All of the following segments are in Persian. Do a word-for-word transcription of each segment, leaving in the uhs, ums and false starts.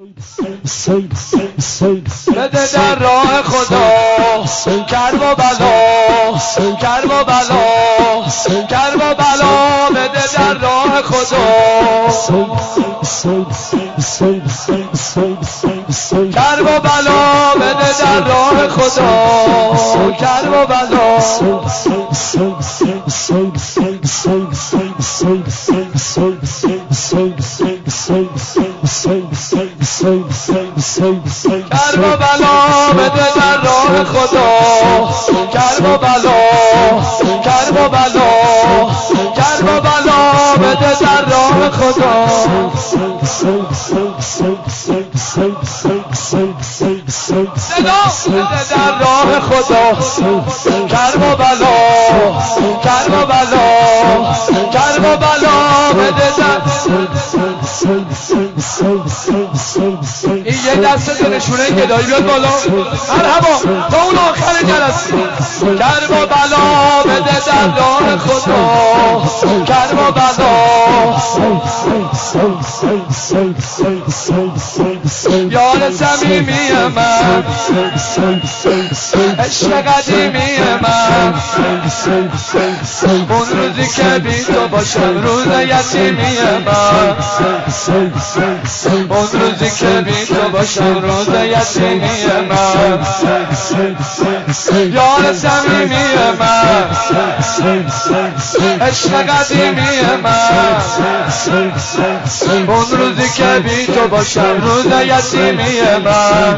بده در راه خدا کرب و بلا کرب و بلا کرب و بلا بده در راه خدا کرب و بلا بده در راه خدا کرب و بلا کرب و بلا بده در راه خدا کرب و بلا کرب و بلا کرب و بلا بده در راه خدا صدا بده در راه خدا کرب و بلا کرب و بلا کرب و بلا بده در این یه دست نشونه گدایی بیاد بالا مرحبا تا اون آخر جلسه کرب و بلا بده در راه خدا کرب و بلا یار صمیمی من عشق قدیمی من اون روزی که بی تو باشم روز یتیمی من اون روزی که بی تو باشم روز یتیمی من یار صمیمی من عشق قدیمی من اون روزی که بی تو باشم روز یتیمی من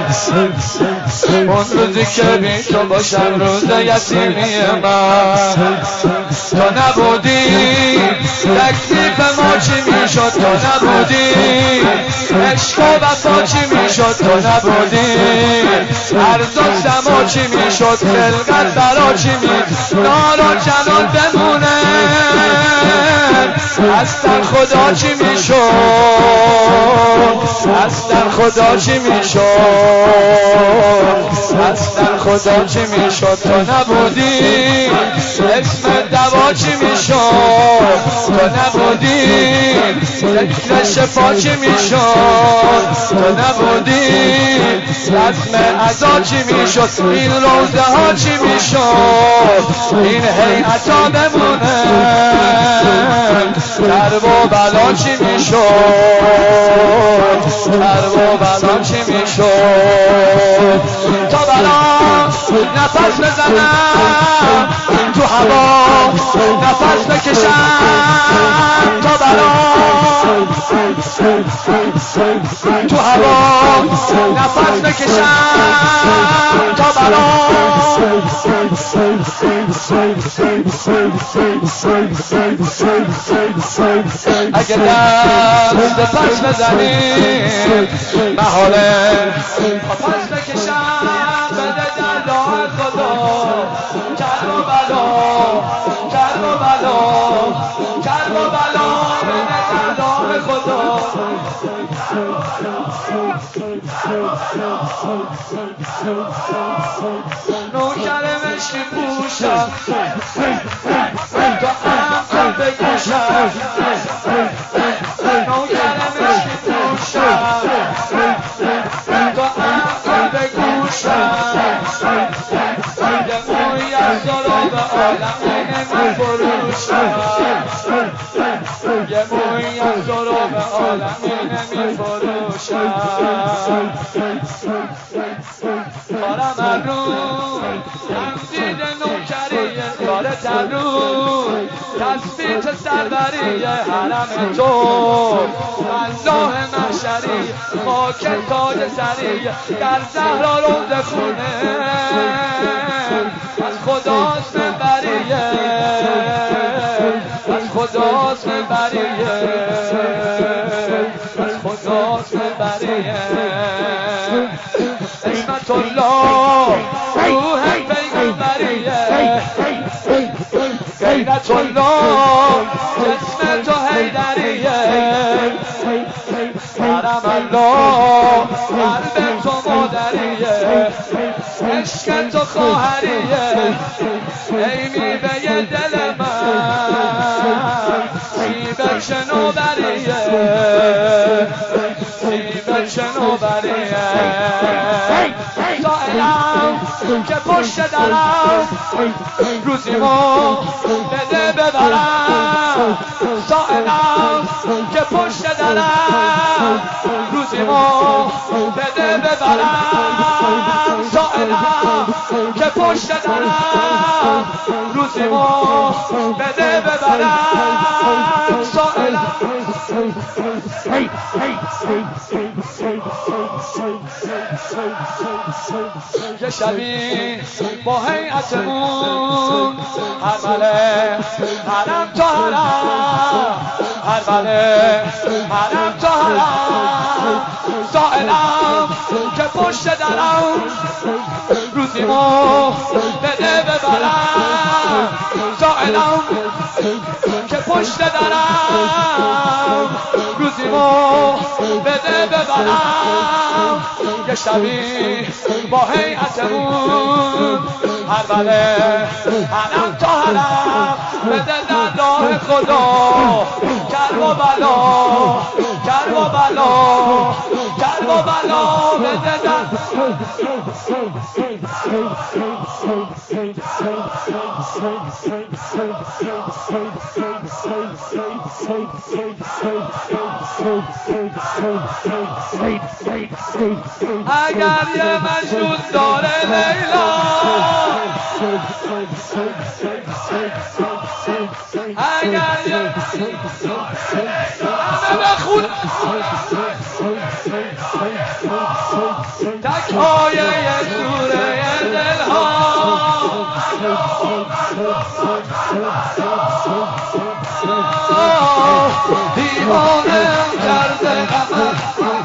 اون روزی که بی تو باشم روز یتیمی من تو نبودی تکلیف ما چی میشد تو نبودی عشق و وفا چی میشد تو نبودی ارض و سما چی میشد خلقت برا چی میشد نار و جنان بمونه از در خدا چی میشد از در خدا چی میشد از در خدا چی میشد تو نبودی اسم دوا چی میشد تو نبودی ذکر شفا چی میشد تو نبودی رسم عزا چی میشد این روزه ها چی میشد این هیئتا بمونه کرب و بلا چی میشد کرب و بلا چی میشد تا بلا نفس بزنم تو هوا نفس بکشم تا بلا تو هوا نفس بکشم تا بلا اگه دست پس بزنیم محاله پس بکشم بده در راه خدا کرب و بلا کرب و بلا کرب و بلا بده در راه خدا نوکر مشکی پوشم تا عقل بگوشم نوکر مشکی پوشم تا عقل بگوشم یه موی از ضراب عالم نمی فروشم یه موی از ضراب عالم نمی فروشم کارم ارون هم دیده نوکریه کار ترون تثبیت سروریه حرم تو الله محشری خاک تاج سریه در زهرا روز خونه از خداست منبریه از خداست منبریه از خداست منبریه اسمت الله روح پیغمبریه غیرت الله جسم تو حیدریه حرم الله قلب تو مادریه عشق تو خواهریه ای میوه دل من سیب شنوبریه سیب شنوبریه سائلم که پشت درم روزیمو بده ببرم سائلم که پشت درم روزیمو بده ببرم سائلم که پشت درم روزیمو بده ببرم سائلم یه شبی با هیئتمون هر مله حرم تا حرم هر مله حرم تا حرم سائلم که پشت درم روزیمو بده ببرم سائلم که پشت درم روزیمو بده ببرم یه شبی با هیئتمون هر بله حرم تا حرم بده در راه خدا کرب و بلا کرب و بلا کرب و بلا بده در اگر یه مجنون داره لیلا اگر یه همه بخون تک آیه سوره دلها دیوانه کرده غمم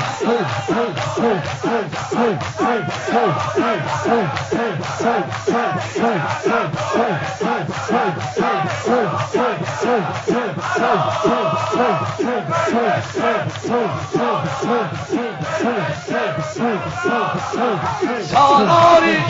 سالاری